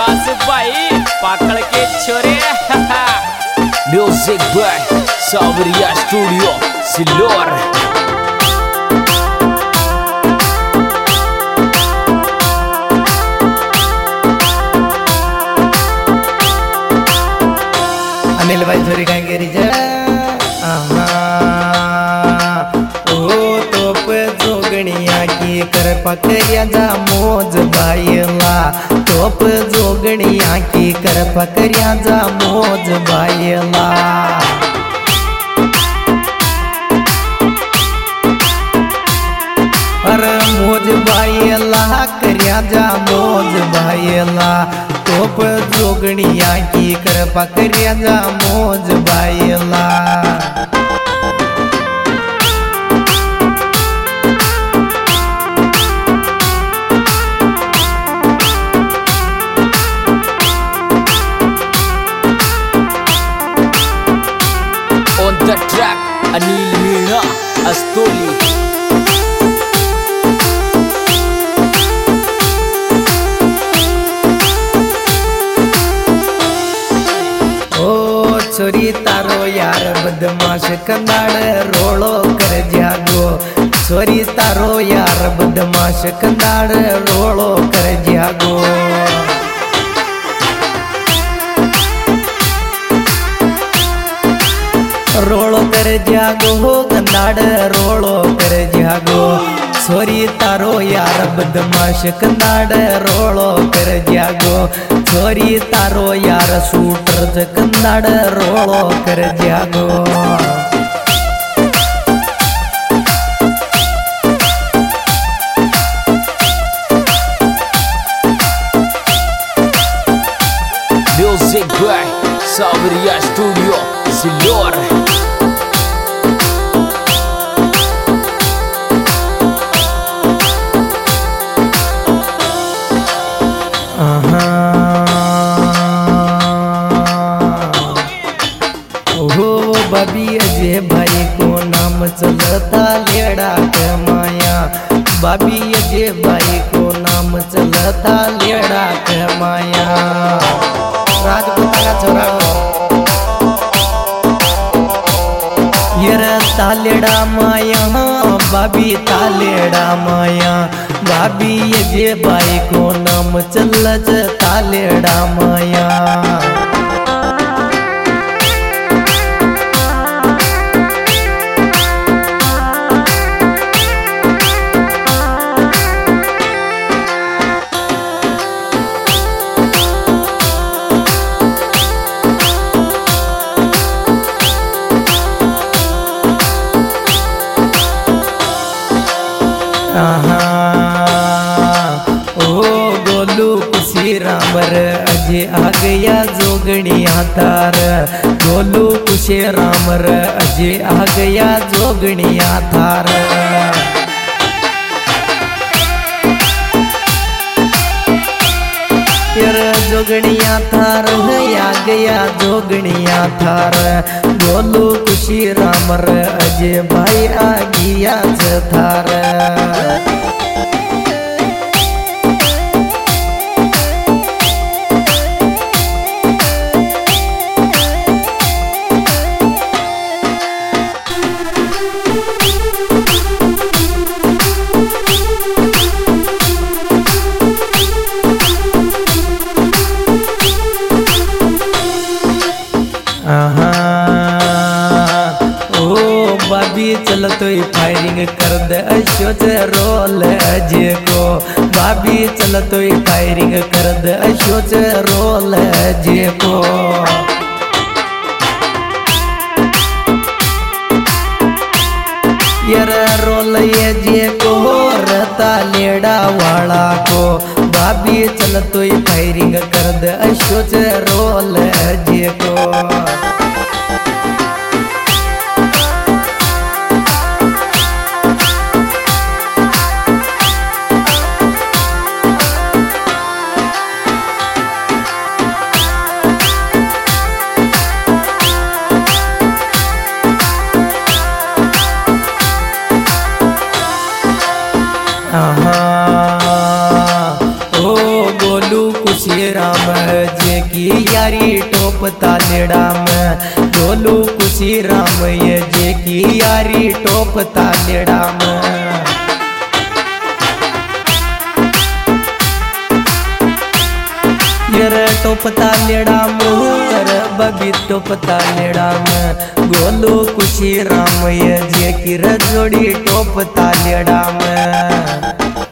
विश्वास भाई पाकड़ के छोरे। Music by Sawariya studio Sillor. Anil भाई छोरी कहीं गिरी जा ओ तोप जोगणिया की कर पकड़िया जा मोज भाईला। तोप जोगणिया की कर पकड़िया जा मोज भाईला। अरे मोज भाईला करिया जा मोज भाईला। तोप जोगणिया की कर पकड़िया जा मोज भाईला। On the track, Anil Meena Astoli. छोरी तारो यार बदमाश कंदाड़ रोलो कर जागो। छोरी तारो यार बदमाश कंदाड़ रोलो कर जागो। रोलो कर जागो कंदाड़ रोलो कर जागो। छोरी तारो यार बदमाश कंदाड़ रोलो कर जागो। छोरी तारो यार शूटर कंदाड़ रोलो कर जागो। Music by Sabriya Studio Siloor. बाबी अजय भाई को नाम चलता लेड़ा कमाया। बाबी अजय भाई को नाम चलता लेड़ा कमाया। राजपूत का छोरा ये तालेड़ा माया। बाबी तालेड़ा माया। बाबी अजय भाई को नाम चलत तालेड़ा माया। ओ गोलू खुशी रामर अजय आ गया जोगणिया थार। गोलू खुशी रामर अजय आ गया जोगणिया थार। यार जोगणिया थार आ गया जोगणिया थार। गोलू खुशी रामर अजय भाई आ गया थार। बाबी चलतो फायरिंग कर दे अशोच रोल अजय को। बाबी चलतो फायरिंग कर दे अशोच रोल अजय को। यार रोल अजय को रता लेड़ा वाला को। बाबी चलतो फायरिंग कर दे अशोच रोल अजय को। ओ गोलू खुशी राम यारी टोप तालेड़ा में गोलू खुशी राम ये जे की यारी टोप तालेड़ा में यार टोप तालेड़ा मोहर बबी टोप तालेड़ा में गोलू खुशी राम ये जे की रजोड़ी टोप तालेड़ा में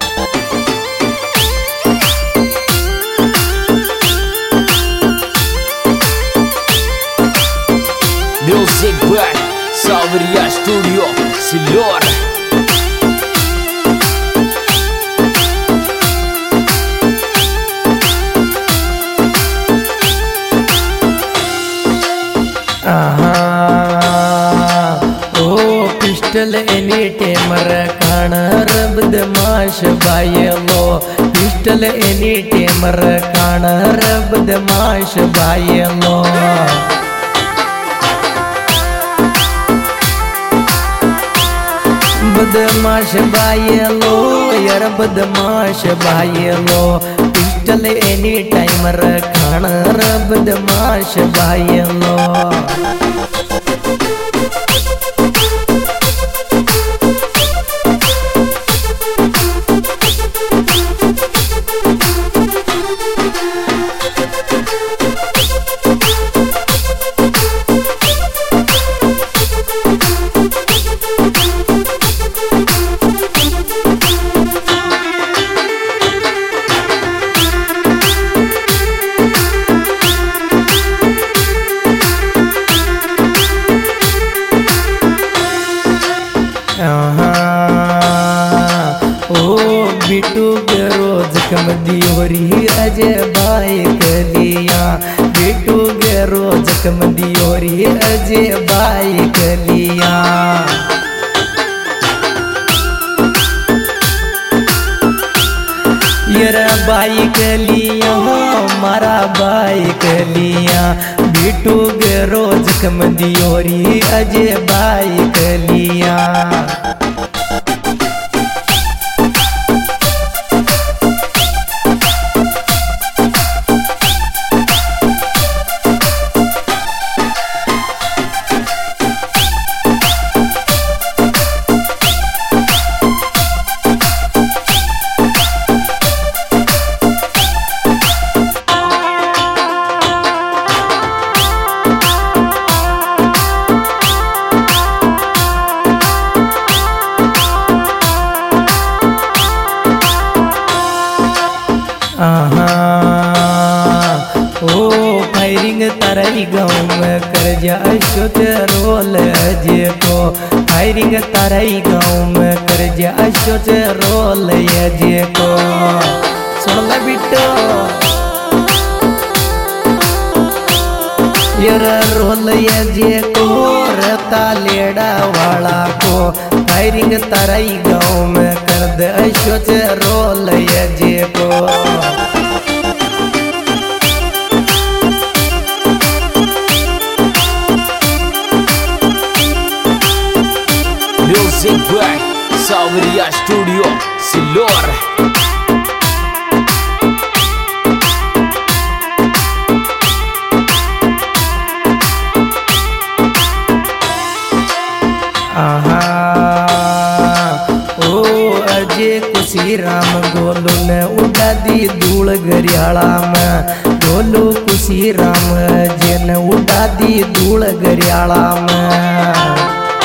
Music by Sabriya Studio Silor. ओ पिस्टल एनी टेमर कानर बदमाश बायलो पिस्टल एनी टेमर कानर बदमाश बायलो बदमाश बायलो यार बदमाश बायलो पिस्टल एनी टाइमर खानर बदमाश बायलो बिटू के रोज कम दियोरी अजय भाई कलिया बिटू के रोज कम दियोरी अजय भाई कलिया येरा भाई कलिया हमारा भाई कलिया बिटू के रोज कम दियोरी अजय भाई कलिया ओ फायरिंग तरई गाँव में कर जा अशोच रोल अजय को फायरिंग तरई गाँव में कर जा अशोच रोल अजय को सुन ल बिट्टो यार रोल अजय को रता लेड़ा वाला को फायरिंग तरई गाँव में कर दे अशोच रोल अजय को Music by Sabriya Studio Silor. ओ अजय खुशी राम गोलू ने उड़ा दी धूल गरियाला में गोलू खुशी राम अजय ने उड़ा दी धूल गरियाला में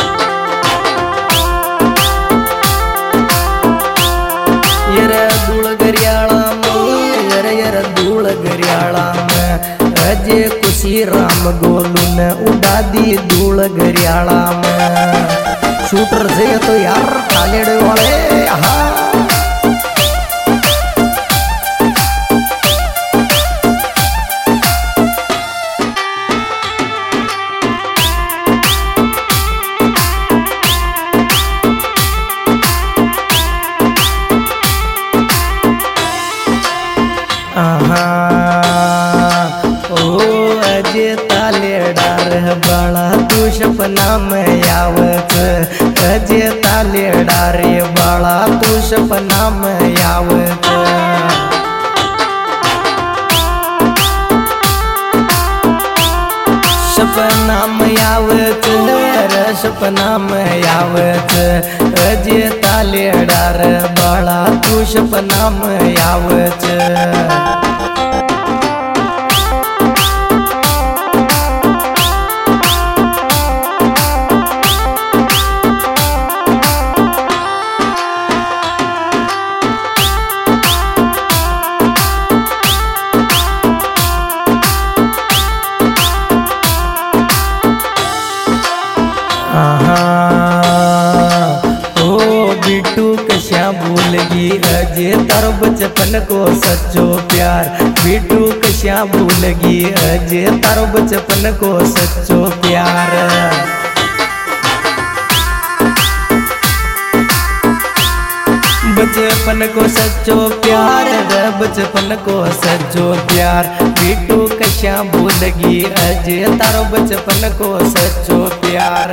धूल गरियाला में यर धूल गरियाला में अजय खुशी राम गोलू ने उड़ा दी धूल गरियाला में शूटर से तो यार तालेड़े वाले हाँ ओ अजय तालेडार बड़ा तू सपना में आवत अजय तालेडार बड़ा तू सपना में आवत सपनाम यावच र सपनाम यावच अजे तालेडार बाळा तू सपनाम यावच ओ बिट्टू कश्या भूलगी अजय तारो बचपन को सच्चो प्यार बिट्टू कश्या भूलगी अजय तारो बचपन को सच्चो प्यार बचपन को सच्चो प्यार बचपन को सच्चो प्यार बिट्टू कश्या भूलगी अजय तारो बचपन को सच्चो प्यार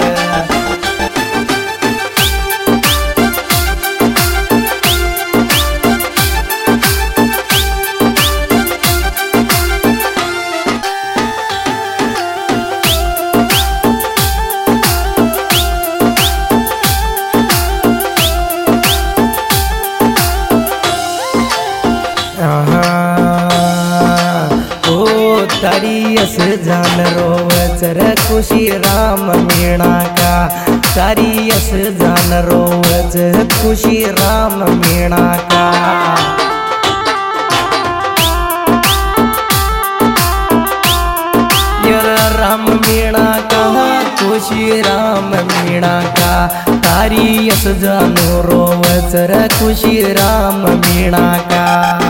तारी यस जान रोवच रे खुशी राम मीणा का तारी यस जान रोवच खुशी राम मीणा का यार राम मीणा का खुशी राम मीणा का तारी यस जान रोवच रे खुशी राम मीणा का